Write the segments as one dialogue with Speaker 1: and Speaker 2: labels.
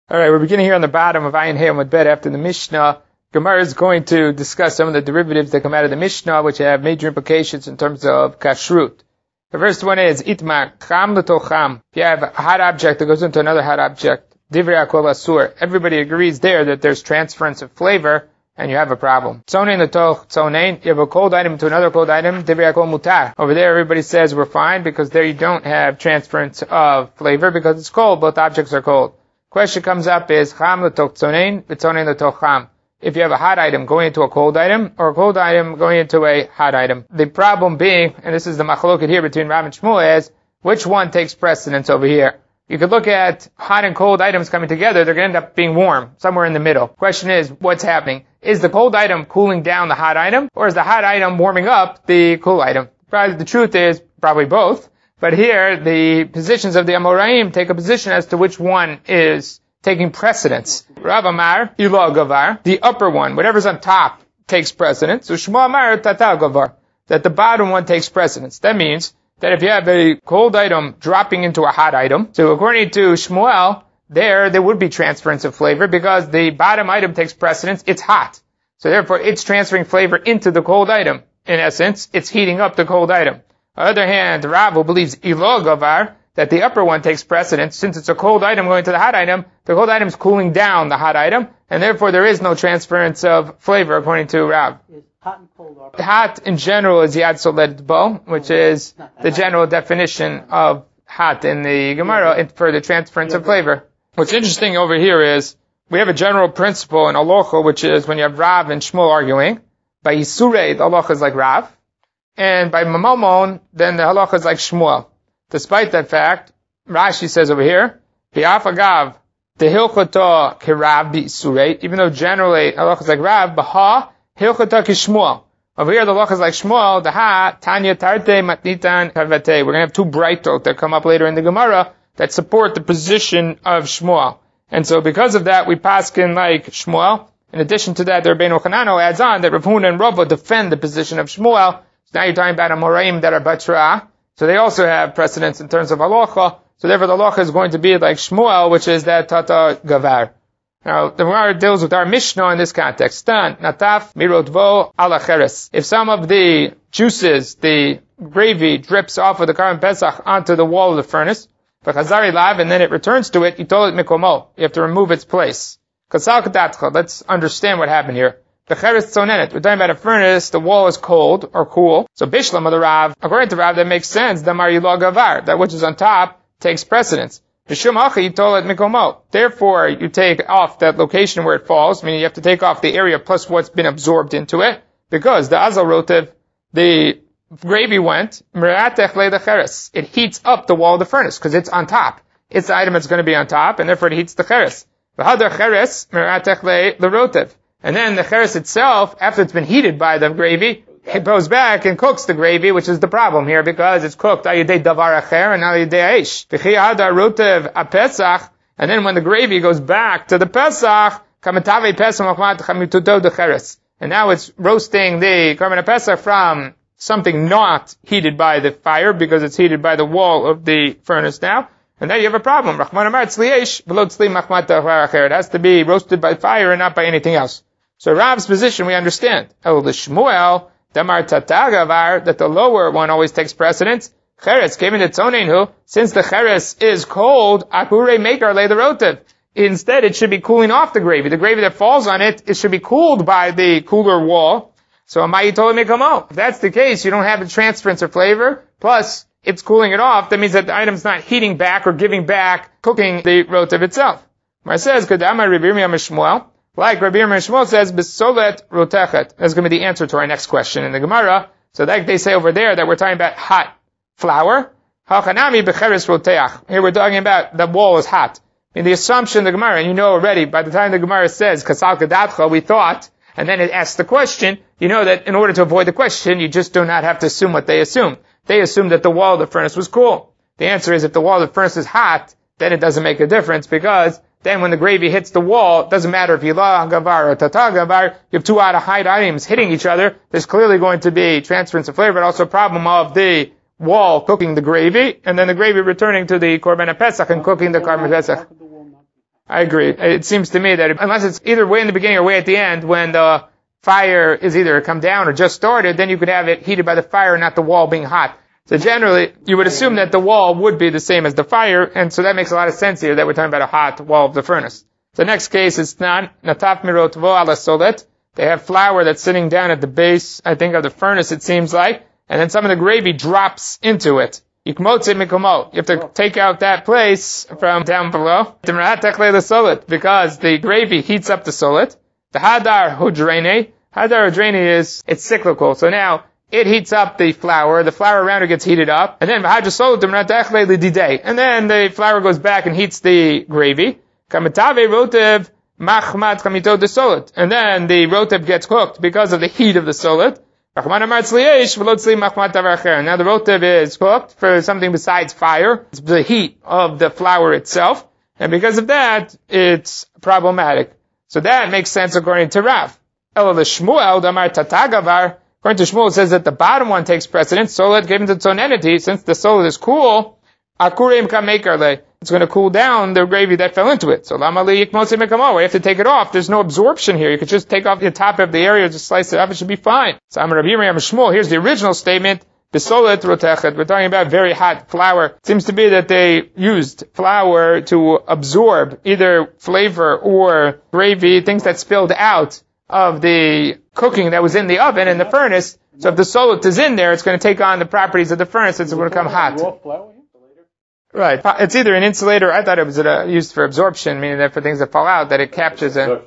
Speaker 1: Alright, we're beginning here on the bottom of Ayin Hey Amud Bet after the Mishnah. Gemara is going to discuss some of the derivatives that come out of the Mishnah, which have major implications in terms of kashrut. The first one is Itmar, Cham l'tocham. If you have a hot object that goes into another hot object, Divrei Akol Asur. Everybody agrees there that there's transference of flavor, and you have a problem. Tzonein l'toch tzonein. You have a cold item to another cold item, Divrei Akol Mutar. Over there everybody says we're fine, because there you don't have transference of flavor, because it's cold, both objects are cold. Question comes up is Cham l'toch tzonein, v'tzonein l'toch cham. If you have a hot item going into a cold item, or a cold item going into a hot item. The problem being, and this is the machloket here between Rav and Shmuel, is which one takes precedence over here? You could look at hot and cold items coming together, they're going to end up being warm, somewhere in the middle. Question is, what's happening? Is the cold item cooling down the hot item, or is the hot item warming up the cool item? Probably the truth is, probably both. But here, the positions of the Amoraim take a position as to which one is taking precedence. Rav Amar, Ilo Gavar, the upper one, whatever's on top, takes precedence. So Shmuel Amar, Tatal Gavar, that the bottom one takes precedence. That means that if you have a cold item dropping into a hot item, so according to Shmuel, there would be transference of flavor because the bottom item takes precedence, it's hot. So therefore, it's transferring flavor into the cold item. In essence, it's heating up the cold item. On the other hand, Rav, who believes Ilo Gavar, that the upper one takes precedence. Since it's a cold item going to the hot item, the cold item is cooling down the hot item, and therefore there is no transference of flavor according to Rav.
Speaker 2: Is hot and cold
Speaker 1: hot in general is Yad Soled Bo, which is the general definition of hot in the Gemara for the transference of flavor. What's interesting over here is we have a general principle in Alocha, which is when you have Rav and Shmuel arguing, by Yisurei, the Alocha is like Rav, and by Mamomon, then the Halacha is like Shmuel. Despite that fact, Rashi says over here, B'afagav, the Hilchota Kirav B'Surei, even though generally Halacha is like Rav, B'ha, Hilchota Kishmuel. Over here the Halacha is like Shmuel, the Ha, Tanya Tarte Matnitan Kavate. We're going to have two brightot that come up later in the Gemara that support the position of Shmuel. And so because of that, we paskin like Shmuel. In addition to that, the Rabbeinu Chanano adds on that Rav Huna and Rava defend the position of Shmuel. So now you're talking about Amoraim that are Batra. So they also have precedence in terms of halacha. So therefore the halacha is going to be like Shmuel, which is that Tata Gavar. Now, the Gemara deals with our Mishnah in this context. Stan, Nataf, Mirotvo, Ala Cheres. If some of the juices, the gravy, drips off of the Karban Pesach onto the wall of the furnace, V'chazari lav, and then it returns to it, Yitolet Mikomo. You have to remove its place. Kasal Kadatcha. Let's understand what happened here. The Cheres Tzonenet. We're talking about a furnace, the wall is cold, or cool. So Bishlam of the Rav, according to Rav, that makes sense. Damar Yilo Gavar. That which is on top takes precedence. Therefore, you take off that location where it falls, meaning you have to take off the area plus what's been absorbed into it, because the Azal Rotev, the gravy went, it heats up the wall of the furnace, because it's on top. It's the item that's going to be on top, and therefore it heats the Cheres. And then the Cheres itself, after it's been heated by the gravy, it goes back and cooks the gravy, which is the problem here, because it's cooked ayidei davar acher and ayidei aish. Rotev apesach, and then when the gravy goes back to the Pesach, kamatave pesach machmat chamituto de Cheres. And now it's roasting the Karban Pesach from something not heated by the fire, because it's heated by the wall of the furnace now. And now you have a problem. Rahman Amar tzli aish, v'lo tzli machmat davar acher. It has to be roasted by fire and not by anything else. So Rav's position we understand. El the Shmuel, Damar Tatagavar, that the lower one always takes precedence. Cheres came into Tzoneinhu, since the Cheres is cold, Akure Mekar lay the Rotev. Instead, it should be cooling off the gravy. The gravy that falls on it, it should be cooled by the cooler wall. So Amayi told me come out. If that's the case, you don't have the transference of flavor, plus it's cooling it off, that means that the item's not heating back or giving back, cooking the Rotev itself. Mar says, Kedama Rebirmi Shmuel. Like Rabbi Yirmiyah Shmuel says, B'solet rotechet. That's going to be the answer to our next question in the Gemara. So like they say over there that we're talking about hot flour. Hachanami b'cheres roteach. Here we're talking about the wall is hot. In the assumption of the Gemara, and you know already, by the time the Gemara says, Kasal Kadatcha, we thought, and then it asks the question, you know that in order to avoid the question, you just do not have to assume what they assume. They assume that the wall of the furnace was cool. The answer is if the wall of the furnace is hot, then it doesn't make a difference, because then when the gravy hits the wall, it doesn't matter if Yilah Gavar or Tata Gavar, you have two out of hot items hitting each other, there's clearly going to be transference of flavor, but also a problem of the wall cooking the gravy, and then the gravy returning to the Korban Pesach and cooking the Karban Pesach. I agree. It seems to me that unless it's either way in the beginning or way at the end, when the fire is either come down or just started, then you could have it heated by the fire, not the wall being hot. So generally, you would assume that the wall would be the same as the fire, and so that makes a lot of sense here that we're talking about a hot wall of the furnace. The next case is nataf mirot vo ala solet. They have flour that's sitting down at the base, I think, of the furnace, it seems like, and then some of the gravy drops into it. You have to take out that place from down below, because the gravy heats up the solet. The hadar hudrene is, it's cyclical, so now it heats up the flour around it gets heated up, and then and then the flour goes back and heats the gravy. And then the rotev gets cooked because of the heat of the solet. Now the rotev is cooked for something besides fire. It's the heat of the flour itself, and because of that, it's problematic. So that makes sense according to Rav. According to Shmuel, it says that the bottom one takes precedence. Solet given to its own entity, since the solet is cool, it's going to cool down the gravy that fell into it. So you have to take it off. There's no absorption here. You could just take off the top of the area, just slice it up, it should be fine. So here's the original statement. We're talking about very hot flour. It seems to be that they used flour to absorb either flavor or gravy, things that spilled out of the cooking that was in the oven, in the furnace. So if the solet is in there, it's going to take on the properties of the furnace, it's going to become hot. Right. It's either an insulator, I thought it was used for absorption, meaning that for things that fall out, that it captures it.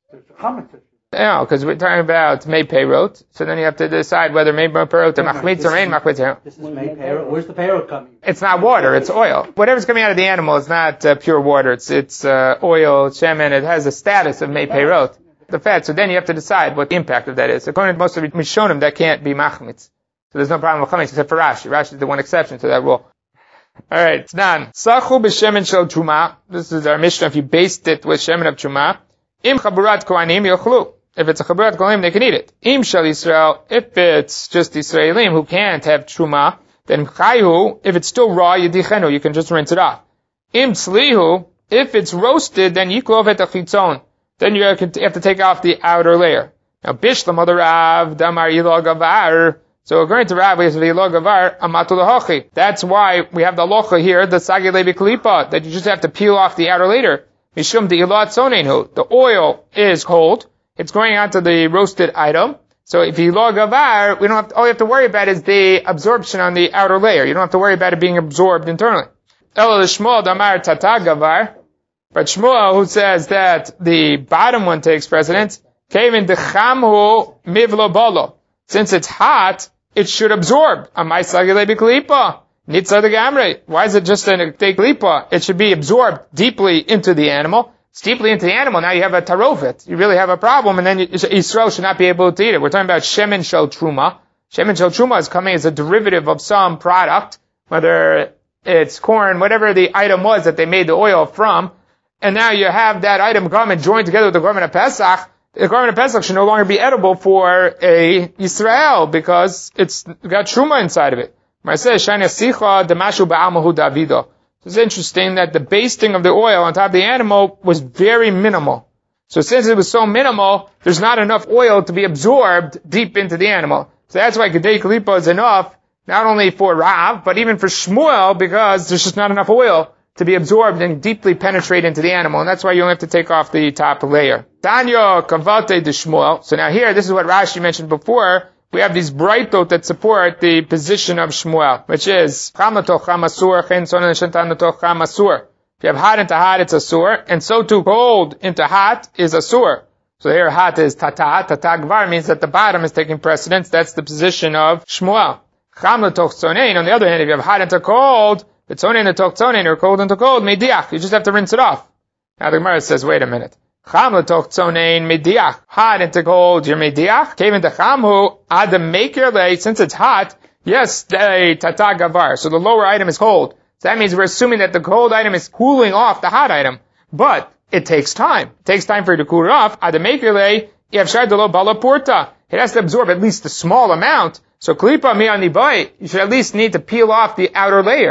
Speaker 1: No, because we're talking about mei peirot, so then you have to decide whether mei peirot or machmitz or ain't machmitz.
Speaker 2: This is mei peirot. Where's the peirot coming?
Speaker 1: It's not water, it's oil. Whatever's coming out of the animal is not pure water. It's oil, shemen. It has a status of mei peirot, the fat. So then you have to decide what the impact of that is. According to most of the Mishonim, that can't be machmitz. So there's no problem with chametz except for Rashi. Rashi is the one exception to that rule. Alright, it's done. Sachu b'shemen shel truma. This is our Mishnah. If you based it with shemen of truma, im chaburat kohanim yochlu. If it's a chaburat kohanim, they can eat it. Im shel Yisrael. If it's just Yisraelim who can't have truma, then chayu. If it's still raw, yidichenu. You can just rinse it off. Im tzlihu. If it's roasted, then yiklov et achitzon. Then you have to take off the outer layer. Now, bishlam other Rav damar yilol gavar. So according to Rav, we have v'yilol gavar amatul hachi. That's why we have the locha here, the sagi levi klipa, that you just have to peel off the outer layer. Mishum de'ilat sonenu. The oil is cold. It's going onto the roasted item. So if v'yilol gavar, we don't have to, all you have to worry about is the absorption on the outer layer. You don't have to worry about it being absorbed internally. Elo l'shmuel damar tata gavar. But Shmuel, who says that the bottom one takes precedence, kevin dechamhu mivlo bolo. Since it's hot, it should absorb. Why is it just a klipa? It should be absorbed deeply into the animal. It's deeply into the animal. Now you have a tarofet. You really have a problem, and then Yisrael should not be able to eat it. We're talking about shemen shel truma. Shemen shel truma is coming as a derivative of some product, whether it's corn, whatever the item was that they made the oil from. And now you have that item come and join together with the garment of Pesach. The garment of Pesach should no longer be edible for a Yisrael because it's got truma inside of it. It's interesting that the basting of the oil on top of the animal was very minimal. So since it was so minimal, there's not enough oil to be absorbed deep into the animal. So that's why Gedei Kalipa is enough, not only for Rav, but even for Shmuel, because there's just not enough oil to be absorbed and deeply penetrate into the animal, and that's why you only have to take off the top layer. Tanya kavate de Shmuel. So now here, this is what Rashi mentioned before. We have these brightot that support the position of Shmuel, which is if you have hot into hot, it's asur, and so too cold into hot is asur. So here hot is tata gvar means that the bottom is taking precedence. That's the position of Shmuel. On the other hand, if you have hot into cold, it's onen into tzonen or cold into cold, mediach. You just have to rinse it off. Now the Gemara says, wait a minute. Cham l'toch tzonen mediach. Hot into cold, you're mediach. Came into chamhu, adam maker lay, since it's hot, yes, they tata gavar. So the lower item is cold. So that means we're assuming that the cold item is cooling off the hot item. But it takes time. It takes time for it to cool it off. Adam maker lay, yavshar delo bala porta. It has to absorb at least a small amount. So klipa mi ani bay, you should at least need to peel off the outer layer.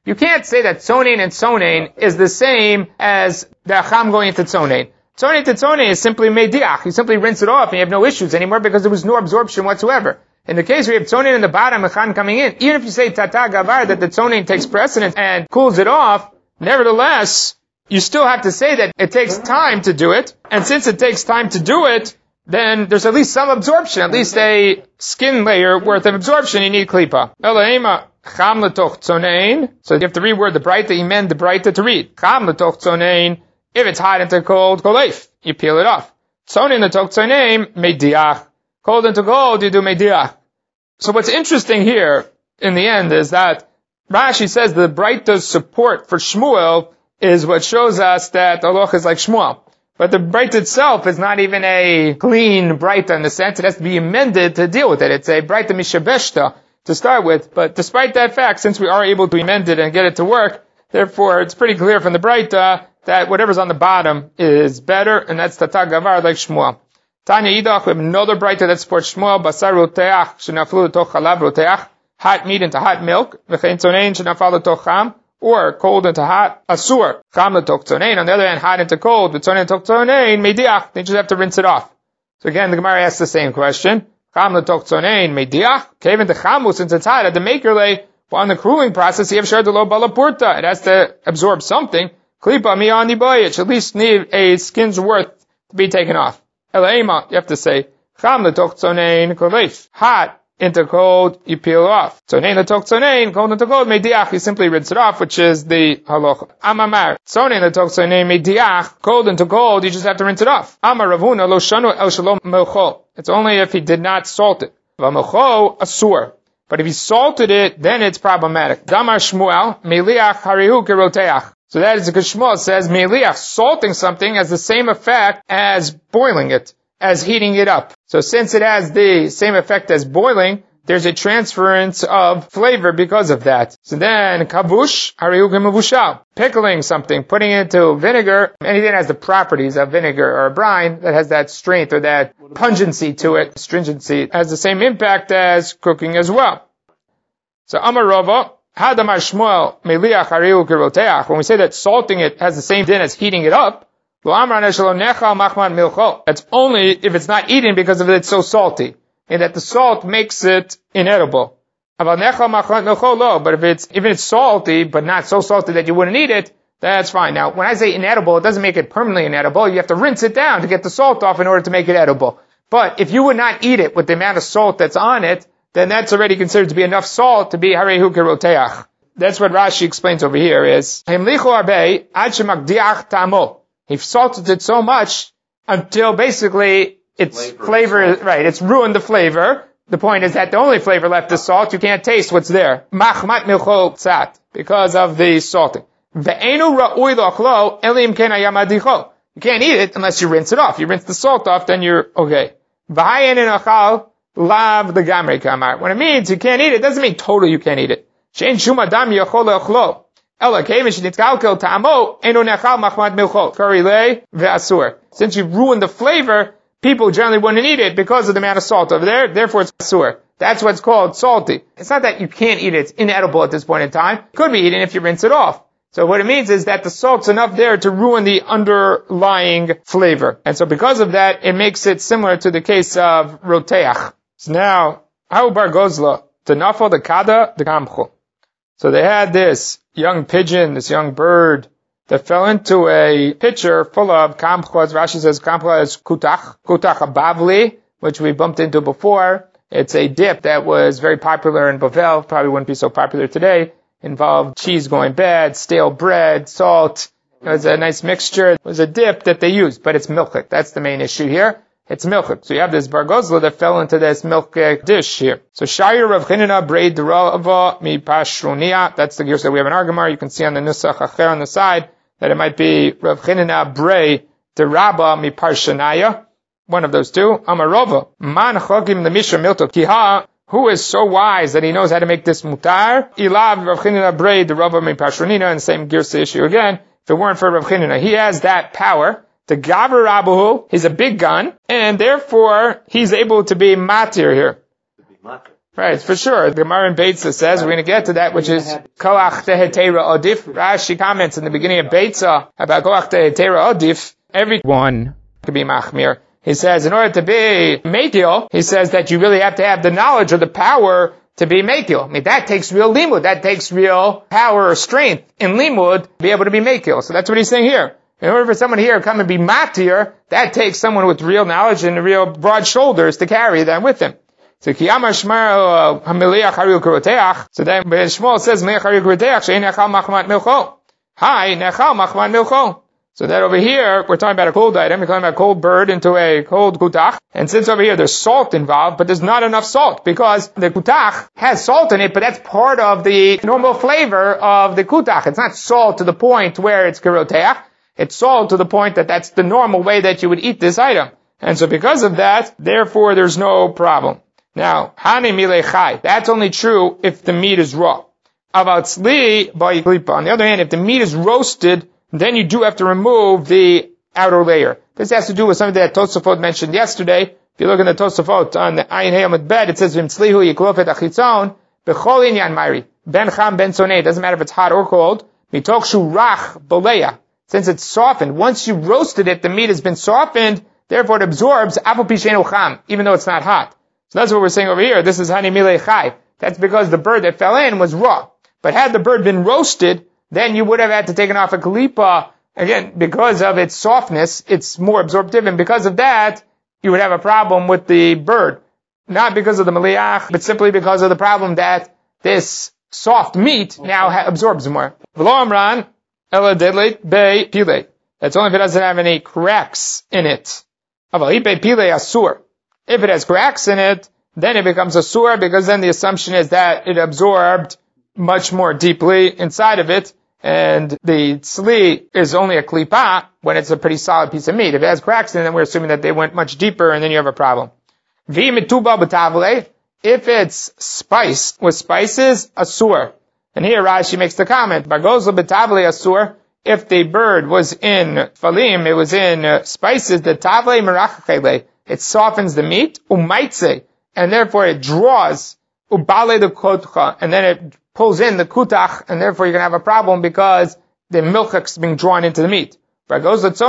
Speaker 1: You can't say that tzonein and tzonein is the same as the acham going into tzonein. Tzonein to tzonein is simply mediach. You simply rinse it off and you have no issues anymore because there was no absorption whatsoever. In the case where you have tzonein in the bottom, achan coming in, even if you say tata gavar, that the tzonein takes precedence and cools it off, nevertheless, you still have to say that it takes time to do it. And since it takes time to do it, then there's at least some absorption, at least a skin layer worth of absorption. You need klipa. Elaima cham letoch tzonein. So you have to reword the breita, emend the breita to read. Cham letoch tzonein. If it's hot into cold, koleif. You peel it off. Tzonein letoch tzonein, mediach. Cold into cold, you do mediach. So what's interesting here, in the end, is that Rashi says the breita's support for Shmuel is what shows us that the halacha is like Shmuel. But the breita itself is not even a clean breita in the sense it has to be amended to deal with it. It's a breita mishabeshta to start with. But despite that fact, since we are able to amend it and get it to work, therefore it's pretty clear from the breita that whatever's on the bottom is better, and that's tata gavar like Shmuel. Tanya Idach, we have another breita that supports Shmuel, basar roteach, shenaflu l'toch chalav roteach, hot meat into hot milk, v'chein tzonein shenafal l'toch cham, or cold into hot, asur, cham l'toch tzonein. On the other hand, hot into cold, v'tzonein l'toch tzonein, mediach, they just have to rinse it off. So again, the Gemara asks the same question. Cham l'toch tzonein, mediach, kevin the chamu, since it's hot, at the maker lay, but on the cooling process, you have shar de lo balapurta, it has to absorb something. Klipa mi ani boyich, at least need a skin's worth to be taken off. Elaima, you have to say, cham l'toch tzonein, koleif, hot into cold, you peel off. Tzonein l'toch tzonein, cold into cold, mediach, you simply rinse it off, which is the halacha. Amamar, tzonein l'toch tzonein, mediach, cold into cold, you just have to rinse it off. Amar Ravuna, lo shanu el shalom melcho. It's only if he did not salt it. V'melcho, asur. But if he salted it, then it's problematic. Damar Shmuel, meliach harihu keroteach. So that is because Shmuel says, meliach, salting something has the same effect as boiling it, as heating it up. So since it has the same effect as boiling, there's a transference of flavor because of that. So then, kavush, harihu kemavushal. Pickling something, putting it into vinegar, anything that has the properties of vinegar or a brine, that has that strength or that pungency to it, stringency, has the same impact as cooking as well. So Amar Rava, Hadamar Shmuel, meliach harihu keroteach. When we say that salting it has the same din as heating it up, that's only if it's not eaten because of it's so salty, and that the salt makes it inedible. But if it's salty, but not so salty that you wouldn't eat it, that's fine. Now, when I say inedible, it doesn't make it permanently inedible. You have to rinse it down to get the salt off in order to make it edible. But if you would not eat it with the amount of salt that's on it, then that's already considered to be enough salt to be harehu keroteach. That's what Rashi explains over here is, he salted it so much until basically its flavor, right, it's ruined the flavor. The point is that the only flavor left is salt. You can't taste what's there. Machmat milcho tzat, because of the salting. Ve'enu ra'ui lo'achlo elim ken hayam adicho. You can't eat it unless you rinse it off. You rinse the salt off, then you're okay. V'hayen en achal lav the gamre kamar. When it means you can't eat it, doesn't mean totally you can't eat it. Shein shum adam yachol le'achlo. Ela kevish nitkalkel ta'amo enu nechal machmat milcho karilei ve'asur. Since you've ruined the flavor, people generally wouldn't eat it because of the amount of salt over there, therefore it's asur. That's what's called salty. It's not that you can't eat it, it's inedible at this point in time. It could be eaten if you rinse it off. So what it means is that the salt's enough there to ruin the underlying flavor. And so because of that, it makes it similar to the case of roteach. So now, how bar gozla, the nafal, the kada, the kamchu. So they had this young pigeon, this young bird, that fell into a pitcher full of kamcha, as Rashi says, kamcha is kutach bavli, which we bumped into before. It's a dip that was very popular in Bavel, probably wouldn't be so popular today. Involved cheese going bad, stale bread, salt. It was a nice mixture. It was a dip that they used, but it's milchik. That's the main issue here. It's milchik. So you have this bar gozla that fell into this milchik dish here. So Shayir Rav Chinina Brei Derava Mi Pashronia. That's the gear that we have in our Gemara. You can see on the Nusach Acher on the side that it might be Rav Chinina Brei Deraba Mi Parshanaya. One of those two. Amarova. Man Chogim the Misha Milto Kiha. Who is so wise that he knows how to make this mutar? Ilav Rav Chinina Brei Derava Mi Pashronina. And the same Girsa issue again. If it weren't for Rav Chinina, he has that power. The Gavar Rabahu, he's a big gun, and therefore he's able to be matir here. Right, for sure. The Gemara in Beitza says, we're going to get to that, which is Koach Tehetera Odif. Rashi comments in the beginning of Beitza about Koach Tehetera Odif. Everyone could be Machmir. He says, in order to be Mekil, he says that you really have to have the knowledge or the power to be Mekil. I mean, that takes real limud. That takes real power or strength in limud to be able to be Mekil. So that's what he's saying here. In order for someone here to come and be Matir, that takes someone with real knowledge and real broad shoulders to carry that with him. So Kiyama Shmar Hamiliach Haru Kuroteach. So then Shmuel says Miliach Haru Kuroteach Shein Nechal Machmat Milcho. Hi, Nechal Machmat Milcho. So that over here we're talking about a cold item. We're talking about a cold bird into a cold kutach. And since over here there's salt involved, but there's not enough salt because the kutach has salt in it, but that's part of the normal flavor of the kutach. It's not salt to the point where it's kuroteach. It's salt to the point that that's the normal way that you would eat this item. And so because of that, therefore there's no problem. Now, hani milechai, that's only true if the meat is raw. Avatzli ba'iklipa. On the other hand, if the meat is roasted, then you do have to remove the outer layer. This has to do with something that Tosafot mentioned yesterday. If you look in the Tosafot on the Ayin Hayom bed, it says v'mtzlihu yiklofet achitzon b'chol inyan mayri ben cham ben sonei. It doesn't matter if it's hot or cold. Mitoch shu rach boleya. Since it's softened, once you roasted it, the meat has been softened. Therefore, it absorbs afu pishenu cham, even though it's not hot. So that's what we're saying over here. This is hani milechai. That's because the bird that fell in was raw. But had the bird been roasted, then you would have had to take off a kalipa. Again, because of its softness, it's more absorptive, and because of that, you would have a problem with the bird. Not because of the meliach, but simply because of the problem that this soft meat now absorbs more. V'lo amran, ela dedleit bei pilei. That's only if it doesn't have any cracks in it. Aval bei pilei asur. If it has cracks in it, then it becomes a surah, because then the assumption is that it absorbed much more deeply inside of it, and the tzli is only a klipa when it's a pretty solid piece of meat. If it has cracks in it, then we're assuming that they went much deeper, and then you have a problem. If it's spiced with spices, asur. And here Rashi makes the comment, Bagozla betavle asur. If the bird was in falim, it was in spices, the tavle merachachele. It softens the meat, umaitze, and therefore it draws, ubale the kotcha, and then it pulls in the kutach, and therefore you're going to have a problem because the milk is being drawn into the meat. We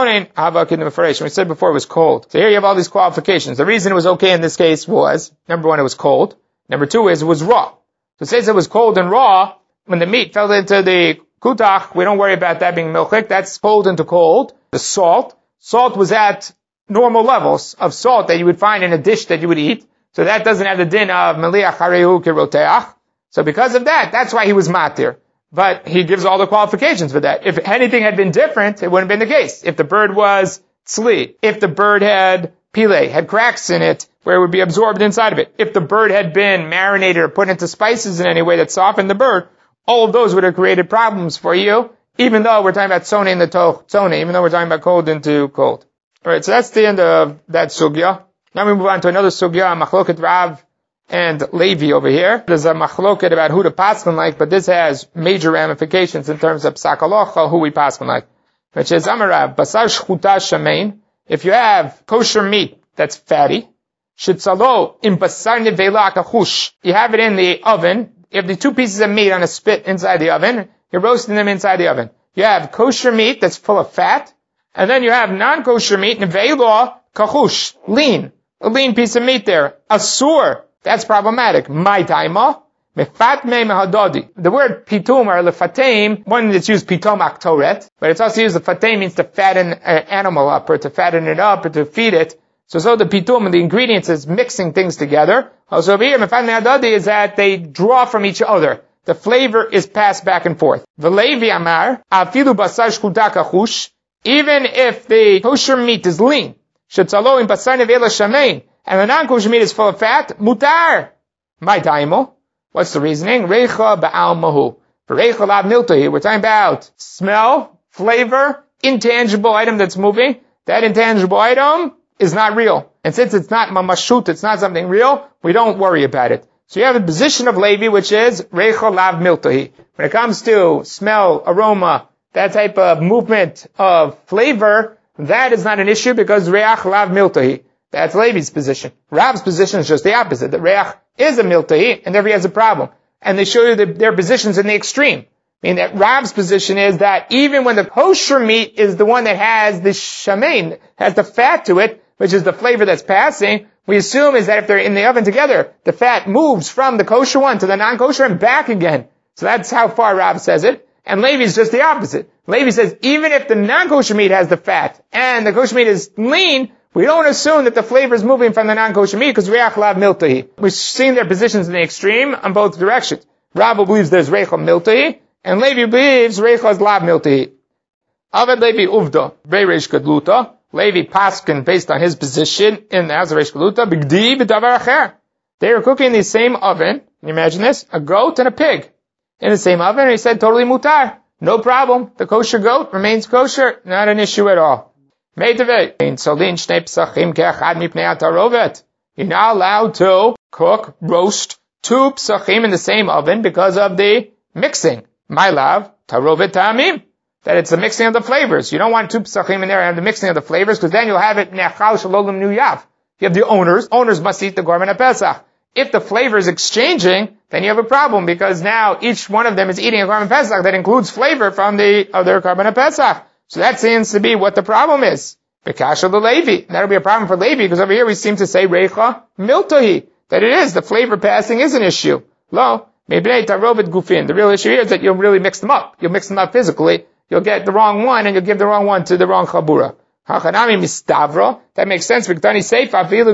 Speaker 1: said before it was cold. So here you have all these qualifications. The reason it was okay in this case was, number one, it was cold. Number two is it was raw. So since it was cold and raw, when the meat fell into the kutach, we don't worry about that being milchik. That's cold into cold. The salt was at normal levels of salt that you would find in a dish that you would eat. So that doesn't have the din of meliach harehu kiroteach. So because of that, that's why he was matir. But he gives all the qualifications for that. If anything had been different, it wouldn't have been the case. If the bird was tzli, if the bird had pile, had cracks in it where it would be absorbed inside of it, if the bird had been marinated or put into spices in any way that softened the bird, all of those would have created problems for you, even though we're talking about tzone in the toch tzone, even though we're talking about cold into cold. Alright, so that's the end of that sugya. Now we move on to another sugya, Machloket Rav and Levi over here. There's a machloket about who to paskin like, but this has major ramifications in terms of psak halacha, who we paskin like. Which is, Amarav, basar shchuta shamein, if you have kosher meat that's fatty, shitzalo im basar nevela kachush, you have it in the oven, you have the two pieces of meat on a spit inside the oven, you're roasting them inside the oven. You have kosher meat that's full of fat, and then you have non-kosher meat, nevela kachush, lean. A lean piece of meat there. Asur. That's problematic. My taima. Mefatme mehadodi. The word pitum or lefatem, one that's used pitom aktoret, but it's also used, the fatem means to fatten an animal up, or to fatten it up, or to feed it. So the pitum and the ingredients is mixing things together. Also over here, mefatme mehadodi is that they draw from each other. The flavor is passed back and forth. V'levi amar, afilu basar shchuta kachush, even if the kosher meat is lean, shetzalo im basar nevela shamein, and the non-kosher meat is full of fat, mutar. My taimo. What's the reasoning? Reicha ba'al mahu. For reicha lav miltahi, we're talking about smell, flavor, intangible item that's moving. That intangible item is not real. And since it's not mamashut, it's not something real, we don't worry about it. So you have a position of Levi, which is reicha lav miltahi. When it comes to smell, aroma, that type of movement of flavor, that is not an issue because reach lav miltahi. That's Levi's position. Rav's position is just the opposite. That Reach is a miltahi, and therefore he has a problem. And they show you their positions in the extreme. Meaning that Rav's position is that even when the kosher meat is the one that has the shamein, has the fat to it, which is the flavor that's passing, we assume is that if they're in the oven together, the fat moves from the kosher one to the non-kosher and back again. So that's how far Rav says it. And Levi is just the opposite. Levi says even if the non-kosher meat has the fat and the kosher meat is lean, we don't assume that the flavor is moving from the non-kosher meat because Reach Lav Miltahi. We've seen their positions in the extreme on both directions. Rav believes there's Reich Miltahi, and Levi believes Reich Lav Miltahi. Avad Levi Uvda, Beireish Gadluta. Levi Paskin, based on his position in the house of Reish Galuta, Bigdi B'davar Acher. They were cooking in the same oven. Can you imagine this? A goat and a pig. In the same oven, and he said totally mutar. No problem. The kosher goat remains kosher. Not an issue at all. You're not allowed to cook, roast two psachim in the same oven because of the mixing. My love, tarovet ta'amim. That it's the mixing of the flavors. You don't want two psachim in there and the mixing of the flavors, because then you'll have it nechal shalolim nuyav. You have the owners. Owners must eat the Korban Pesach. If the flavor is exchanging, then you have a problem, because now each one of them is eating a Korban Pesach that includes flavor from the other Korban Pesach. So that seems to be what the problem is. Bekasha the Levi. That'll be a problem for Levi, because over here we seem to say Reicha Miltahi. That it is. The flavor passing is an issue. Lo, Mebnei Tarovet Gufin. The real issue here is that you'll really mix them up. You'll mix them up physically. You'll get the wrong one, and you'll give the wrong one to the wrong chabura. Hachanami mistavro. That makes sense. Even if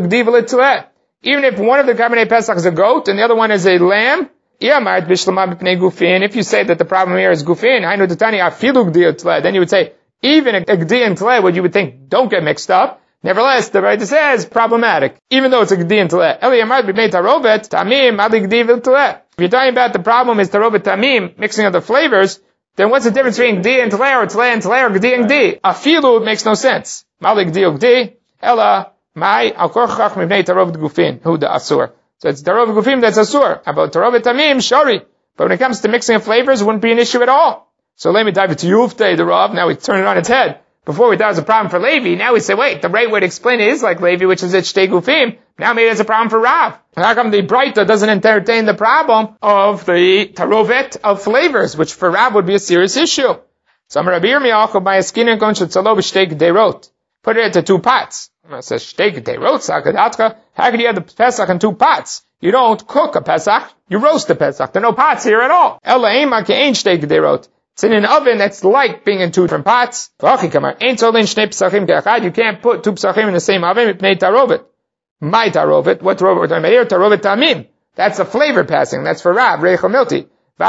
Speaker 1: one of the Korbanei Pesach is a goat, and the other one is a lamb, if you say that the problem here is gufin, then you would say, even a gdi and tle, what you would think, don't get mixed up. Nevertheless, the Raita says, problematic. Even though it's a gdi and tle. If you're talking about the problem is tarovet tamim, mixing of the flavors, then what's the difference between gdi and tle, or tle and tle, or gdi and gdi? Afilu makes no sense. Malik gdi or gdi, ella, mai, al korchach mibnei tarovet gufin, hu da asur. So it's tarovet gufim that's asur. About tarovet tamim, shari. But when it comes to mixing of flavors, it wouldn't be an issue at all. So let me dive into Yuftei, the Rav. Now we turn it on its head. Before we thought it was a problem for Levi. Now we say, wait, the right way to explain it is like Levi, which is it shtei gufim. Now maybe it's a problem for Rav. And how come the Braita doesn't entertain the problem of the tarovet of flavors, which for Rav would be a serious issue? So Rabbi Yirmiyah by a skin and gon shetzalo b'shtei gderot. Put it into two pots. It says shtei gderot sakadatka. How could you have the Pesach in two pots? You don't cook a Pesach, you roast a Pesach. There are no pots here at all. Ela ema ke'ein shtei gderot. It's in an oven that's like being in two different pots. You can't put two psachim in the same oven. My tarovet. What tarovet we're talking about here? Tarovet tamim. That's a flavor passing. That's for Rav, Reicha Milti.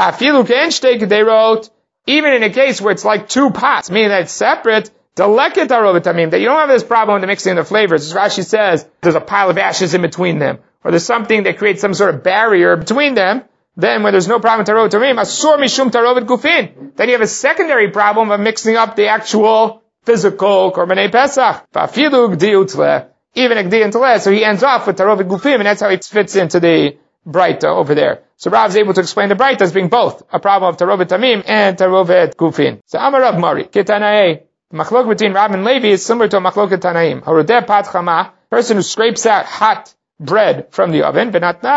Speaker 1: Even in a case where it's like two pots, meaning that it's separate, deleket tarovet tamim, that you don't have this problem with the mixing of the flavors. As Rashi says, there's a pile of ashes in between them, or there's something that creates some sort of barrier between them. Then when there's no problem with tarovet tamim, asur mishum tarovet gufin. Then you have a secondary problem of mixing up the actual physical korbanei pesach. Va'afilu gdi utle, even a gdi and tle. So he ends off with tarovet gufim, and that's how it fits into the Braita over there. So Rav is able to explain the Braita as being both a problem of tarovet tamim and tarovet gufin. So Amar Rav Mari ketanae. The machlok between Rav and Levi is similar to a machlok tanaim. Harodeh pat chama, person who scrapes out hot bread from the oven,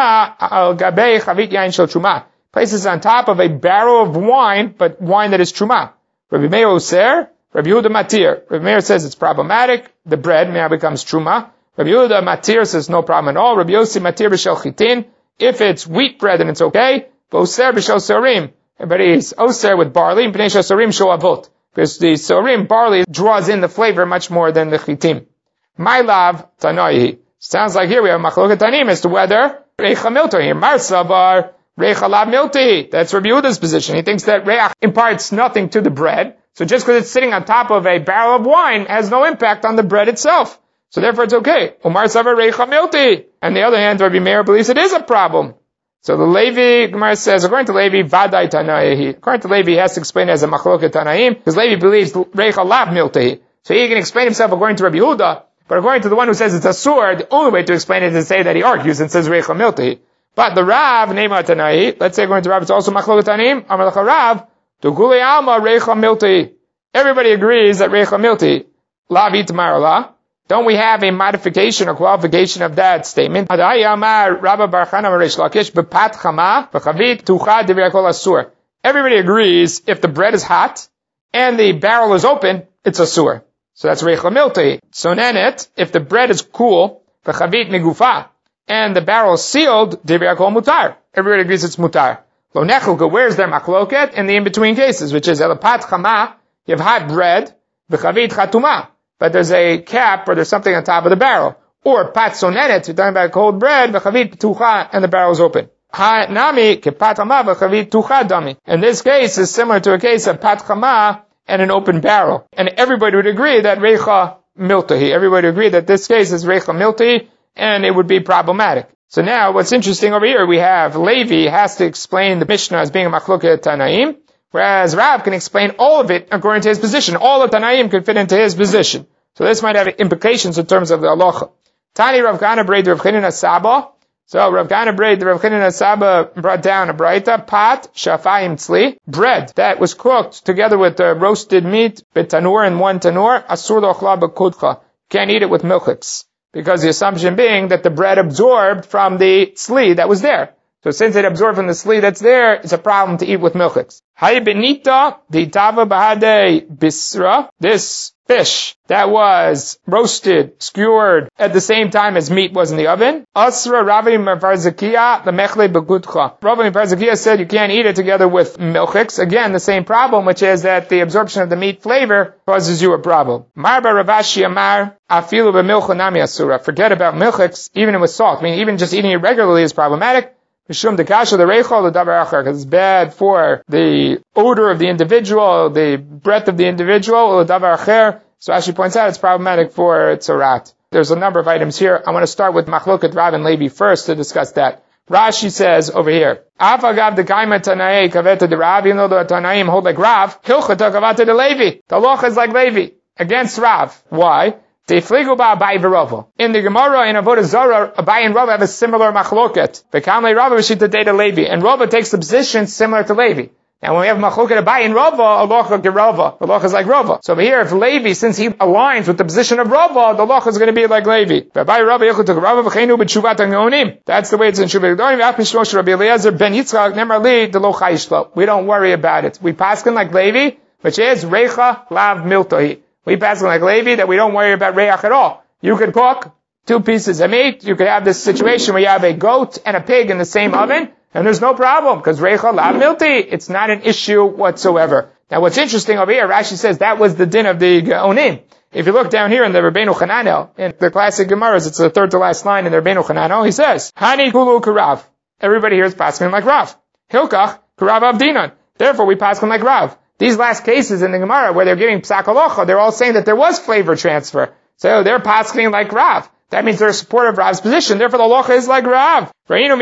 Speaker 1: places on top of a barrel of wine, but wine that is truma. Rabbi Meir Oser, Rabbi Yehuda Matir. Rabbi Meir says it's problematic. The bread now becomes truma. Rabbi Yehuda Matir says no problem at all. Rabbi Yossi Matir b'shel chitin. If it's wheat bread, then it's okay. Oser b'shel sorim. But it's oser with barley. B'nei shel sorim shel avot. Because the sorim, barley, draws in the flavor much more than the chitim. My love, tanoi. Sounds like here we have machloket tanim as to whether Reicha Miltahi, Marsavar, Reicha Lav Miltahi. That's Rabbi Yehuda's position. He thinks that Reach imparts nothing to the bread. So just because it's sitting on top of a barrel of wine has no impact on the bread itself. So therefore it's okay. Umar Savar Reicha Miltahi. On the other hand, Rabbi Meir believes it is a problem. So the Levi, Gemara says, according to Levi, Vadai Tanaihi. According to Levi, he has to explain it as a machloket Tanaim, because Levi believes Reicha Lav Miltahi. So he can explain himself according to Rabbi Yehuda. But according to the one who says it's asur, the only way to explain it is to say that he argues and says Reicha Miltahi. But the Rav, Neima Tanai, let's say according to Rav, it's also Machloket Tanim, Amar Lecha Rav, Tukuli Alma Reicha Miltahi. Everybody agrees that Reicha Miltahi, Lav Itmar La, Don't we have a modification or qualification of that statement? Everybody agrees if the bread is hot and the barrel is open, it's asur. So that's reicha miltahi. So if the bread is cool, v'chavit migufa, and the barrel is sealed, mutar. Everybody agrees it's mutar. Lo nechulka, where's their machloket? In the in-between cases, which is elapat chama, you have hot bread, v'chavit chatuma, but there's a cap or there's something on top of the barrel. Or pat sonenet, you're talking about cold bread, v'chavit ptucha, and the barrel is open. Ha nami kepat chama v'chavit tucha dami. In this case is similar to a case of pat chama and an open barrel. And everybody would agree that reicha miltahi. Everybody would agree that this case is reicha miltahi, and it would be problematic. So now, what's interesting over here, we have Levi has to explain the Mishnah as being a machloket Tanaim, whereas Rav can explain all of it according to his position. All of Tanaim can fit into his position. So this might have implications in terms of the halacha. Tani Rav Kana Breid Rav Chanina Saba. So Rav Kana Breid Rav Chanina Saba brought down a braita, pat shafayim tzli, bread that was cooked together with roasted meat, betanur and one tanur, asur lochla b'kudcha. Can't eat it with milchiks. Because the assumption being that the bread absorbed from the tzli that was there. So since it absorbed from the tzli that's there, it's a problem to eat with milchiks. Hay benita di tava bahade bisra. This fish that was roasted, skewered at the same time as meat was in the oven. Asra Ravi Mefarzakia the mechle begutcha. Ravi Mefarzakia said you can't eat it together with milchiks. Again, the same problem, which is that the absorption of the meat flavor causes you a problem. Marba Ravashi Amar afilu b'milcha nami asura. Forget about milchiks, even with salt. I mean, even just eating it regularly is problematic. Mishum dekasha the reichol the davar acher, because it's bad for the odor of the individual, the breath of the individual, the davar acher. So as she points out, it's problematic for tzorat. There's a number of items here. I want to start with machloket Rav and Levi first to discuss that. Rashi says over here, Afagav the kaima tanaei kaveta de Rav, even though the Tanaim hold like Rav, hilchata kavata de Levi. The loch is like Levi against Rav. Why? In the Gemara in Avodah Zarah, Abai and Rava have a similar machloket. V'kamlei Rava v'shita data Levi, and Rava takes the position similar to Levi. Now when we have machloket Abai and Rava, Allah like Rava. The loch is like Rava. So over here, if Levi, since he aligns with the position of Rava, the loch is going to be like Levi. Abai Rava yechut Rava v'cheinu b'tshuvat ha'geonim. That's the way it's in Shuvat Gedolim. V'apishlosh Rabbi Eliezer ben Yitzchak nemar li de lo chayishlo. We don't worry about it. We paskin like Levi, which is reicha lav miltahi. We pass like Levi that we don't worry about reach at all. You could cook 2 pieces of meat. You could have this situation where you have a goat and a pig in the same oven, and there's no problem because reicha lav milti. It's not an issue whatsoever. Now, what's interesting over here, Rashi says that was the din of the Geonim. If you look down here in the Rabbeinu Chananel, in the classic Gemaras, it's the third to last line in the Rabbeinu Chananel. He says, "Hani kulu karav." Everybody here is passing like Rav. Hilkach karav avdinan. Therefore, we pass like Rav. These last cases in the Gemara where they're giving psak halacha, they're all saying that there was flavor transfer. So they're paskening like Rav. That means they're supportive of Rav's position. Therefore the halacha is like Rav.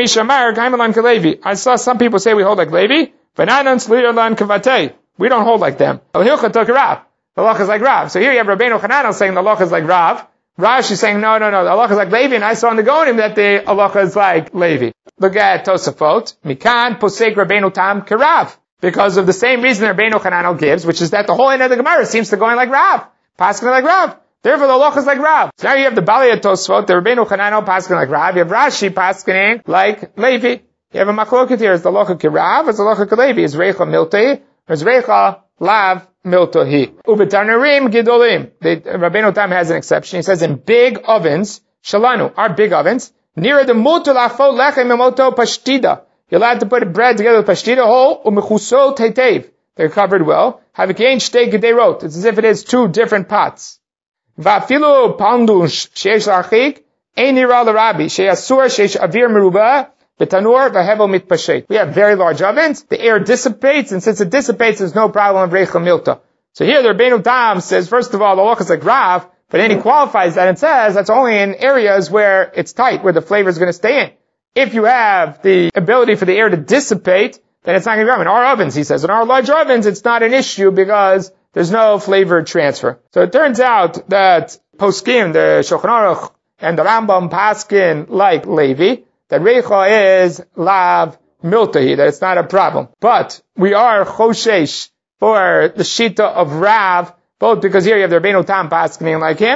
Speaker 1: I saw some people say we hold like Levi. We don't hold like them. The halacha is like Rav. So here you have Rabbeinu Chananel saying the halacha is like Rav. Rashi is saying no, the halacha is like Levi, and I saw in the Gonim that the halacha is like Levi. Look at Tosafot. Mikan posek Rabbeinu Tam kerav. Because of the same reason Rabbeinu Chananel gives, which is that the whole end of the Gemara seems to go in like Rav. Paskin like Rav. Therefore the halacha is like Rav. So now you have the Balei Tosfot, the Rabbeinu Chananel paskin like Rav. You have Rashi paskin like Levi. You have a machloket here. Is the halacha kerav? Is the halacha kelevi? Is reicha miltei? Or is reicha lav miltohi? Ubetanarim gidolim. Rabbeinu Tam has an exception. He says in big ovens, shalanu, our big ovens, near the mutu lachfot lechem emoto pashtida. You're allowed to put bread together with pashtida whole, u'mechusot heitev. They're covered well. Havikein shtei gederot. It's as if it is 2 different pots. Va'afilu pandush sheish lachik, ein nira l'rabi, she'asur sheish avir meruba, betanur v'hevel mitpashet. We have very large ovens. The air dissipates, and since it dissipates, there's no problem of reicha milta. So here the Rabbeinu Tam says, first of all, the halacha is like Rav, but then he qualifies that and says that's only in areas where it's tight, where the flavor is going to stay in. If you have the ability for the air to dissipate, then it's not going to be. In our ovens, he says, in our large ovens, it's not an issue because there's no flavor transfer. So it turns out that Poskim, the Shulchan Aruch, and the Rambam paskin like Levi, that reicha is lav miltahi, that it's not a problem. But we are choshesh for the shita of Rav, both because here you have the Rabbeinu Tam paskening like him,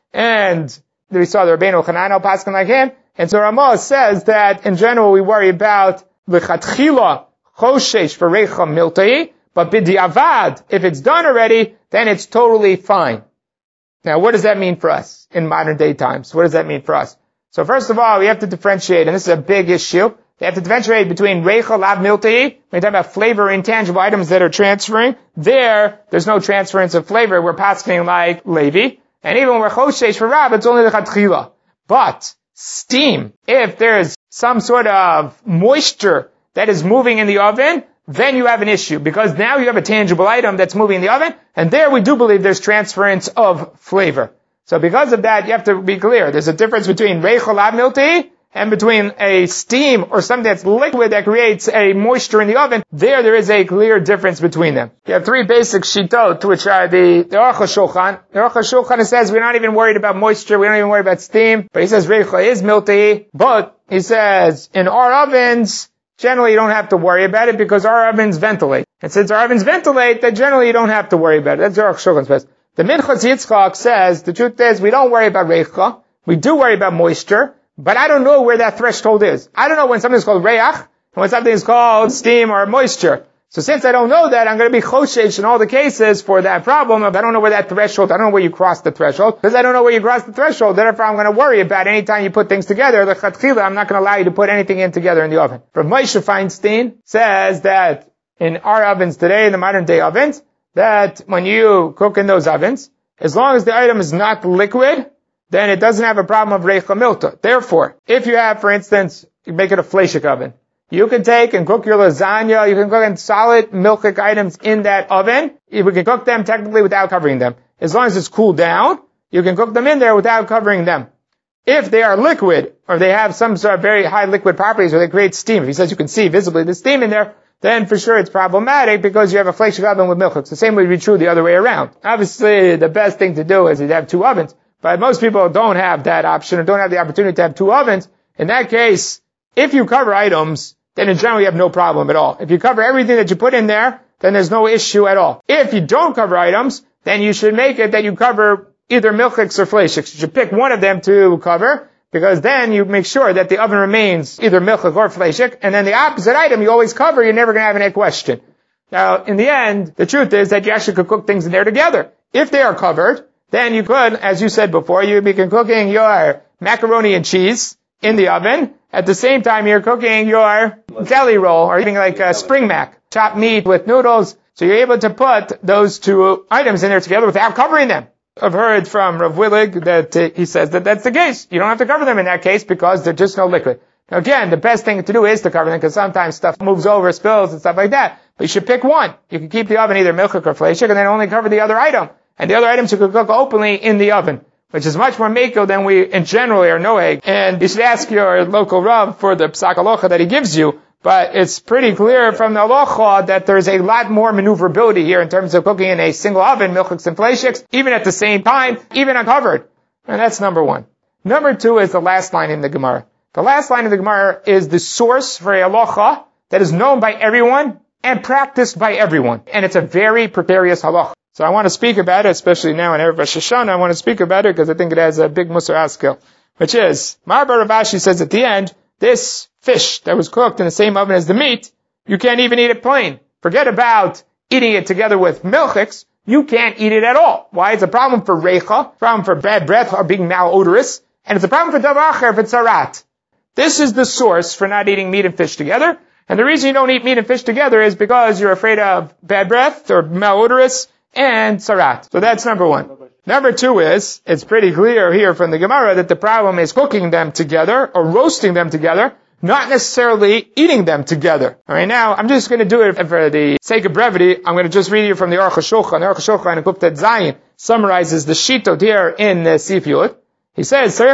Speaker 1: And we saw the Rabbeinu Chananel paskin like him. And so Ramah says that in general we worry about l'chatchila choshesh for reicha miltai, but b'diavad, if it's done already, then it's totally fine. Now what does that mean for us in modern day times? What does that mean for us? So first of all, we have to differentiate, and this is a big issue. They have to differentiate between reicha lav miltai. When we talk about flavor, intangible items that are transferring, there's no transference of flavor. We're paskening like Levi. And even when we're choshesh for Rab, it's only the chatchila. But steam, if there's some sort of moisture that is moving in the oven, then you have an issue, because now you have a tangible item that's moving in the oven, and there we do believe there's transference of flavor. So because of that, you have to be clear. There's a difference between reicha lav miltai and between a steam or something that's liquid that creates a moisture in the oven. There is a clear difference between them. You have three basic shitot, which are the Aruch HaShulchan. The Aruch HaShulchan says we're not even worried about moisture, we don't even worry about steam, but he says reicha is miltai, but he says in our ovens, generally you don't have to worry about it because our ovens ventilate. And since our ovens ventilate, then generally you don't have to worry about it. That's Aruch HaShulchan says. The Minchas Yitzchak says, the truth is, we don't worry about reicha, we do worry about moisture, but I don't know where that threshold is. I don't know when something is called reach, and when something is called steam or moisture. So since I don't know that, I'm going to be choshesh in all the cases for that problem. If I don't know where that threshold, I don't know where you cross the threshold. Because I don't know where you cross the threshold, therefore I'm going to worry about any time you put things together. The chatchila, I'm not going to allow you to put anything in together in the oven. Rav Moshe Feinstein says that in our ovens today, in the modern day ovens, that when you cook in those ovens, as long as the item is not liquid, then it doesn't have a problem of reicha milta. Therefore, if you have, for instance, you make it a fleshik oven, you can take and cook your lasagna, you can cook in solid milchik items in that oven. We can cook them technically without covering them. As long as it's cooled down, you can cook them in there without covering them. If they are liquid, or they have some sort of very high liquid properties, or they create steam, if he says you can see visibly the steam in there, then for sure it's problematic because you have a fleshik oven with milchiks. The same would be true the other way around. Obviously, the best thing to do is to have two ovens. But most people don't have that option or don't have the opportunity to have two ovens. In that case, if you cover items, then in general you have no problem at all. If you cover everything that you put in there, then there's no issue at all. If you don't cover items, then you should make it that you cover either milchiks or fleshiks. You should pick one of them to cover, because then you make sure that the oven remains either milchik or fleshik, and then the opposite item you always cover, you're never going to have any question. Now, in the end, the truth is that you actually could cook things in there together. If they are covered, then you could, as you said before, you be cooking your macaroni and cheese in the oven. At the same time, you're cooking your deli roll, or even like a spring mac, chopped meat with noodles. So you're able to put those two items in there together without covering them. I've heard from Rav Willig that he says that that's the case. You don't have to cover them in that case because they're just no liquid. Now again, the best thing to do is to cover them because sometimes stuff moves over, spills and stuff like that. But you should pick one. You can keep the oven either milchik or fleshik and then only cover the other item. And the other items you could cook openly in the oven, which is much more meko than we in general are noeg. And you should ask your local Rav for the psak halacha that he gives you. But it's pretty clear from the halacha that there's a lot more maneuverability here in terms of cooking in a single oven, milchiks and fleshiks, even at the same time, even uncovered. And that's number one. Number two is the last line in the Gemara. The last line of the Gemara is the source for a halacha that is known by everyone and practiced by everyone. And it's a very precarious halacha. So I want to speak about it, especially now in Erev Rosh Hashanah. I want to speak about it because I think it has a big Musar Askel, which is, Marbar Rav Ashi says at the end, this fish that was cooked in the same oven as the meat, you can't even eat it plain. Forget about eating it together with milchiks. You can't eat it at all. Why? It's a problem for reicha, problem for bad breath or being malodorous, and it's a problem for davar acher, for tzarat. This is the source for not eating meat and fish together. And the reason you don't eat meat and fish together is because you're afraid of bad breath or malodorous and tzarat. So that's number one. Number two is, it's pretty clear here from the Gemara that the problem is cooking them together or roasting them together, not necessarily eating them together. Alright, now, I'm just going to do it for the sake of brevity. I'm going to just read you from the Aruch HaShulchan. The Aruch HaShulchan in Kuftet Zayin summarizes the shitot here in the Sif Yud. He says, you have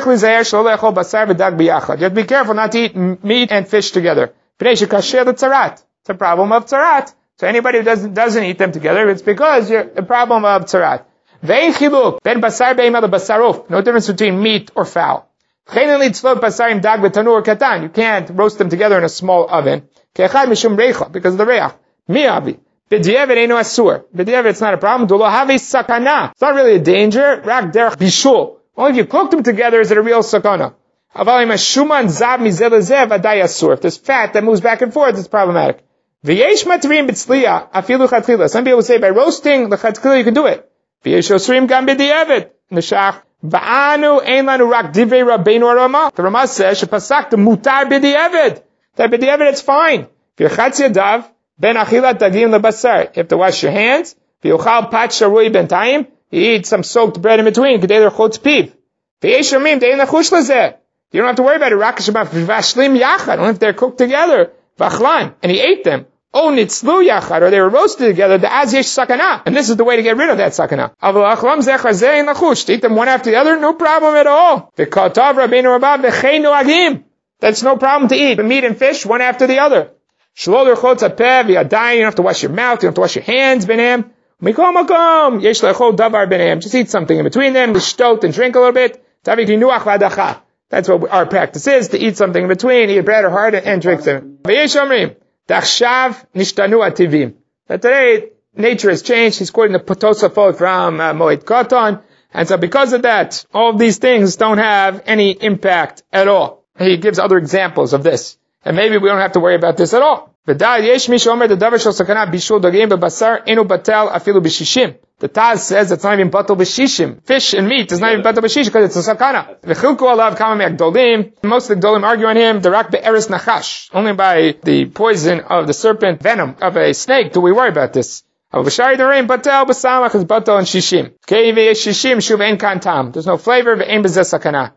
Speaker 1: to be careful not to eat meat and fish together. It's a problem of tzarat. So anybody who doesn't eat them together, it's because you're the problem of tzarat. No difference between meat or fowl. You can't roast them together in a small oven. Because of the reach. It's not a problem. It's not really a danger. Only if you cook them together is it a real sakana. If there's fat that moves back and forth, it's problematic. Some people say by roasting the chatzkila you can do it. The Rama says that b'di'evet it's fine. You have to wash your hands. You eat some soaked bread in between. You don't have to worry about it. I don't know if they're cooked together. And he ate them. Or they were roasted together. And this is the way to get rid of that sakana. To eat them one after the other, no problem at all. That's no problem to eat. Meat and fish, one after the other. You don't have to wash your mouth. You don't have to wash your hands. Just eat something in between them. And drink a little bit. That's what our practice is, to eat something in between, eat bread or hard, and drink them. That today, nature has changed. He's quoting the Tosafot from Moed Katan. And so because of that, all of these things don't have any impact at all. He gives other examples of this. And maybe we don't have to worry about this at all. The Taz says it's not even batal b'shishim. Fish and meat is not even batal b'shishim because it's a sakana. Most of the Gdolim argue on him, the rak be'eres nachash. Only by the poison of the serpent, venom of a snake, do we worry about this. There's no flavor, ve'en b'zeh sakana.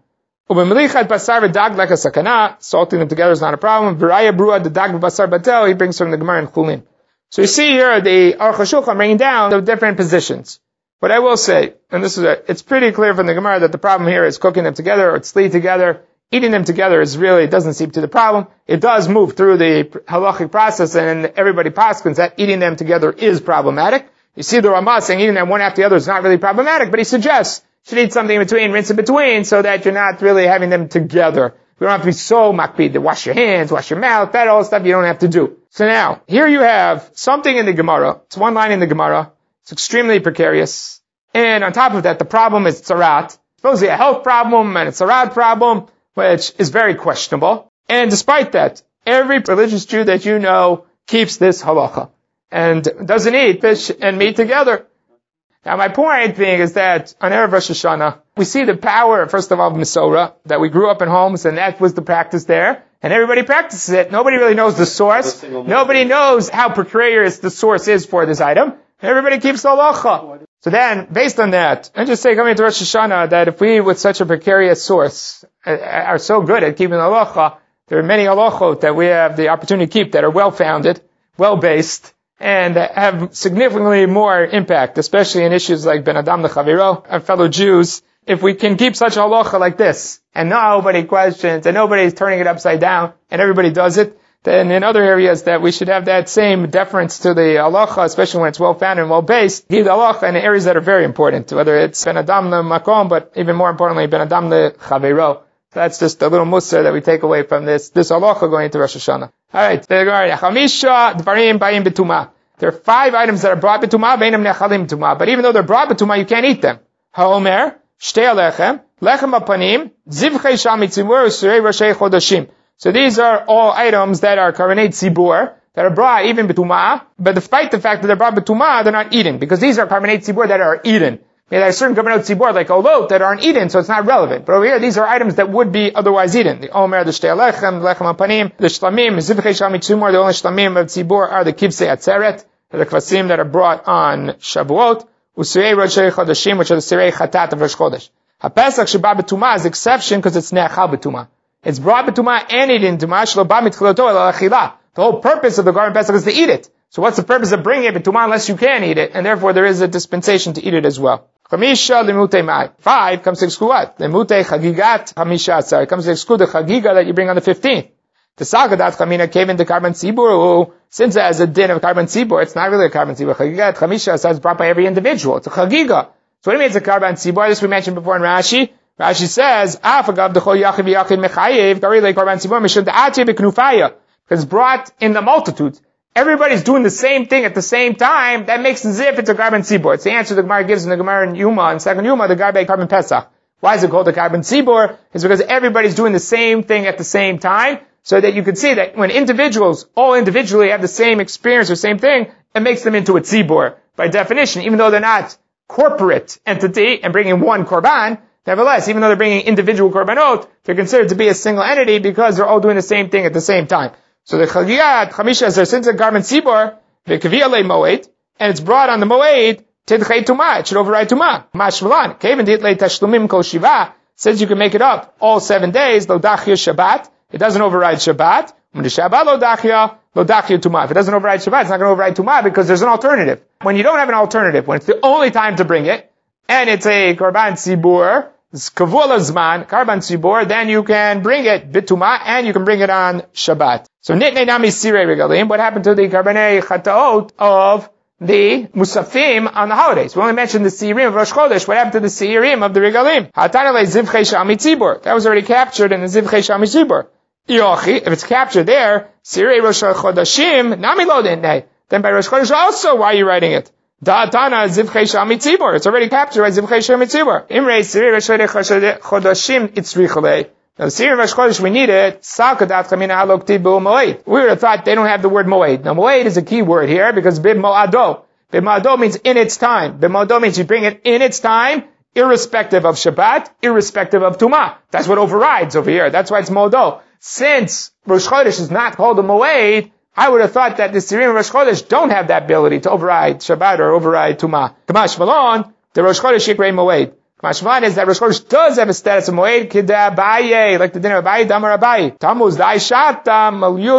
Speaker 1: Salting them together is not a problem. He brings from the Gemara in Chulin. So you see here the Aruch HaShulchan bringing down the different positions. But I will say, and it's pretty clear from the Gemara that the problem here is cooking them together or tzli together. Eating them together doesn't seem to be the problem. It does move through the halachic process, and everybody paskins that eating them together is problematic. You see the Ramah saying eating them one after the other is not really problematic, but he suggests you should eat something in between, rinse in between, so that you're not really having them together. You don't have to be so makpid to wash your hands, wash your mouth, that all stuff you don't have to do. So now, here you have something in the Gemara. It's one line in the Gemara. It's extremely precarious. And on top of that, the problem is tzarat. It's supposedly a health problem and a tzarat problem, which is very questionable. And despite that, every religious Jew that you know keeps this halacha and doesn't eat fish and meat together. Now my point being is that on Erev Rosh Hashanah, we see the power, first of all, of Mesorah, that we grew up in homes and that was the practice there, and everybody practices it. Nobody really knows the source. Nobody knows how precarious the source is for this item. Everybody keeps the halacha. So then, based on that, and just say coming to Rosh Hashanah, that if we, with such a precarious source, are so good at keeping the halacha, there are many halachot that we have the opportunity to keep that are well-founded, well-based, and have significantly more impact, especially in issues like Ben Adam L'Chaviro, our fellow Jews. If we can keep such a halacha like this, and nobody questions, and nobody's turning it upside down, and everybody does it, then in other areas that we should have that same deference to the halacha, especially when it's well-founded and well-based, give the halacha in areas that are very important, whether it's Ben Adam L'Makom, but even more importantly, Ben Adam L'Chaviro. So that's just a little mussar that we take away from this halacha going into Rosh Hashanah. Alright, there are 5 items that are brought b'tumah, but even though they're brought b'tumah, you can't eat them. Ha'omer, shtei lechem, lechem apanim, zivchei sham mitzibur, usurei roshei chodashim. So these are all items that are karanei tzibur, that are brought even b'tumah, but despite the fact that they're brought b'tumah, they're not eaten, because these are karanei tzibur that are eaten. There are certain karanei tzibur, like olot, that aren't eaten, so it's not relevant. But over here, these are items that would be otherwise eaten. The omer, the shtei lechem, lechem apanim, the shlamim, zivchei sham mitzibur, the only shlamim of tzibur are the kibsei atzeret, the kvasim that are brought on Shavuot, usurei roshei chodashim, which are the sirei chatat of Rosh Chodesh. HaPesach sheba b'tumah is exception because it's ne'achal b'tumah. It's brought b'tumah and eaten b'tumah shelo ba mitchiloto el achila. The whole purpose of the Garden Pesach is to eat it. So what's the purpose of bringing it b'tumah unless you can eat it? And therefore there is a dispensation to eat it as well. 5 comes to exclude what? Limutei chagigat hamisha asar. It comes to exclude the chagiga that you bring on the 15th. The sagadat chamina came into carbon tzibur. Since it has a din of carbon tzibur, it's not really a carbon tzibur. Chagigat chamisha asar is brought by every individual. It's a chagiga. So what do you mean it's a carbon tzibur? This we mentioned before in Rashi. Rashi says, because it's brought in the multitudes. Everybody's doing the same thing at the same time. That makes it as if it's a carbon tzibur. It's the answer the Gemara gives in the Gemara in Yuma, in second Yuma, the Garbe carbon Pesach. Why is it called a Karban Tzibur? It's because everybody's doing the same thing at the same time, so that you can see that when individuals, all individually have the same experience or same thing, it makes them into a Tzibur. By definition, even though they're not corporate entity and bringing one Korban, nevertheless, even though they're bringing individual Korbanot, they're considered to be a single entity because they're all doing the same thing at the same time. So the Chaliyat, Chamisha, is there since a Karban Tzibur, v'kaviyah le Moed, and it's brought on the Moed, Tidchei Tumah, it should override Tumah. Mashmalan, Kevin Ditlei Tashlumim Kol Shiva, says you can make it up all 7 days, Lo Dachya Shabbat, it doesn't override Shabbat. When the Shabbat Lo Dachya Tumah. If it doesn't override Shabbat, it's not going to override Tumah because there's an alternative. When you don't have an alternative, when it's the only time to bring it, and it's a Karban Tzibur, it's Kavul Zman, Karban Tzibur, then you can bring it Bitumah, and you can bring it on Shabbat. So Nitnei Nami Sirei Regalim, what happened to the Karbanei Chataot of the Musafim on the holidays? We only mentioned the Seirim of Rosh Chodesh. What happened to the Seirim of the Regalim? Hatanale Zivchei Shami Tzibur. That was already captured in the Zivchei Shami Tzibur. Yochi, if it's captured there, Sirei Rosh Chodashim, Nami Lo Nitnei. Then by Rosh Chodesh also, why are you writing it? Da'atana Zivchei Shami Tzibur. It's already captured by Zivchei Shami Tzibur. Imrei Sirei Rosh Chodashim Itzrichalei. Now, the Sirei Rosh Chodesh, we need it. Salkadat Chamina Halok Tibu Moed. We would have thought they don't have the word Moed. Now, Moed is a key word here because Bib Mo'ado. Bib Mo'ado means in its time. Bib Mo'ado means you bring it in its time, irrespective of Shabbat, irrespective of Tumah. That's what overrides over here. That's why it's Mo'ado. Since Rosh Chodesh is not called a Moed, I would have thought that the Sirei Rosh Chodesh don't have that ability to override Shabbat or override Tumah. Kamash Malon, the Rosh Chodesh Yikrei Moed. Mashman is that Rosh Chodesh does have a status of Moed Kida Abaye, like the dinner of Abaye, Damar Abaye. Tammuz, the Aishata,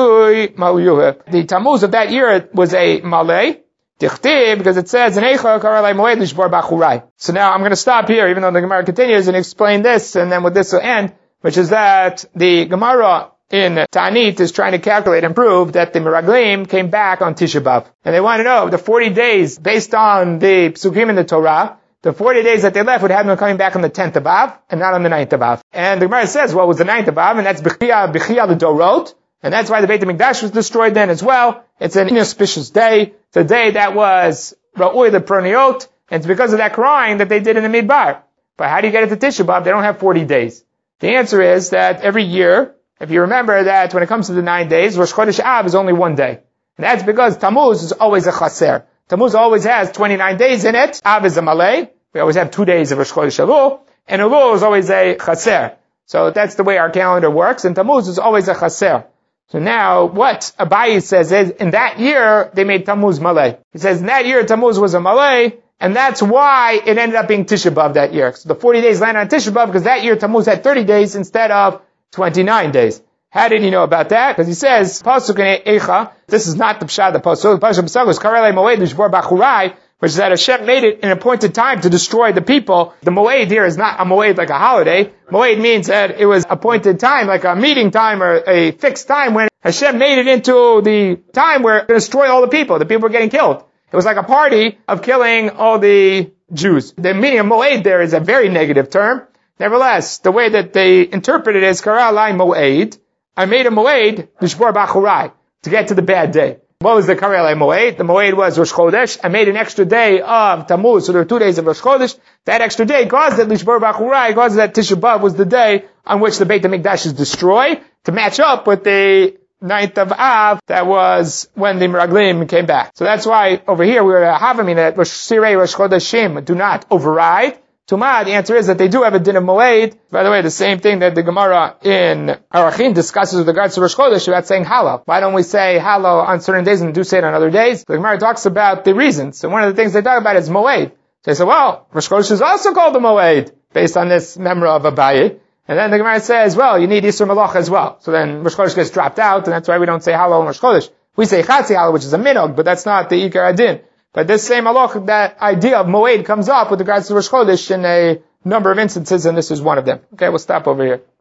Speaker 1: Malyuh. The Tammuz of that year was a Malay, Tichtib, because it says, Eicha Karalai Moed Lishbor Bachurai. So now I'm going to stop here, even though the Gemara continues and explain this, and then with this will end, which is that the Gemara in Ta'anit is trying to calculate and prove that the Meraglim came back on Tisha B'Av. And they want to know the 40 days based on the Psukim in the Torah, the 40 days that they left would have them coming back on the 10th of Av and not on the 9th of Av. And the Gemara says, well, it was the 9th of Av, and that's Bechia the Dorot, and that's why the Beit HaMikdash was destroyed then as well. It's an inauspicious day. It's a day that was Ra'ui the Proniot, and it's because of that crying that they did in the Midbar. But how do you get it to Tisha B'Av? They don't have 40 days. The answer is that every year, if you remember that when it comes to the 9 days, Rosh Chodesh Av is only 1 day. And that's because Tammuz is always a chaser. Tammuz always has 29 days in it. Av is a Malay. We always have 2 days of Rosh Chodesh Elul. And Elul is always a chaser. So that's the way our calendar works. And Tammuz is always a chaser. So now, what Abaye says is, in that year, they made Tammuz Malay. He says, in that year, Tammuz was a Malay. And that's why it ended up being Tisha B'Av that year. So the 40 days landed on Tisha B'Av because that year Tammuz had 30 days instead of 29 days. How did he know about that? Because he says, Pasuk in Eicha, this is not the Pshad, the Pasuk. The Pasuk was Karelei Moed Lishbor Bachurai, which is that Hashem made it an appointed time to destroy the people. The Moed here is not a Moed like a holiday. Moed means that it was appointed time, like a meeting time or a fixed time when Hashem made it into the time where it would destroy all the people. The people were getting killed. It was like a party of killing all the Jews. The meaning of Moed there is a very negative term. Nevertheless, the way that they interpret it is Karalai Moed. I made a Moed, Lishbor Bachurai, to get to the bad day. What was the Karelei Moed? The Moed was Rosh Chodesh. I made an extra day of Tammuz, so there were 2 days of Rosh Chodesh. That extra day caused that Lishbor Bachurai, caused that Tisha B'Av was the day on which the Beit HaMikdash is destroyed, to match up with the 9th of Av, that was when the Meraglim came back. So that's why over here we were having that Sirei Rosh Chodeshim do not override Tumah. The answer is that they do have a din of Moed. By the way, the same thing that the Gemara in Arachin discusses with regards to Rosh Chodesh about saying Hallel. Why don't we say Hallel on certain days and do say it on other days? The Gemara talks about the reasons. And one of the things they talk about is Moed. So they say, well, Rosh Chodesh is also called the Moed, based on this memra of Abaye. And then the Gemara says, well, you need Yisur Malach as well. So then Rosh Chodesh gets dropped out, and that's why we don't say Hallel on Rosh Chodesh. We say Chatzi Hallel, which is a minog, but that's not the Ikar Adin. But this same halach, that idea of Moed comes up with regards to Rosh Chodesh in a number of instances, and this is one of them. Okay, we'll stop over here.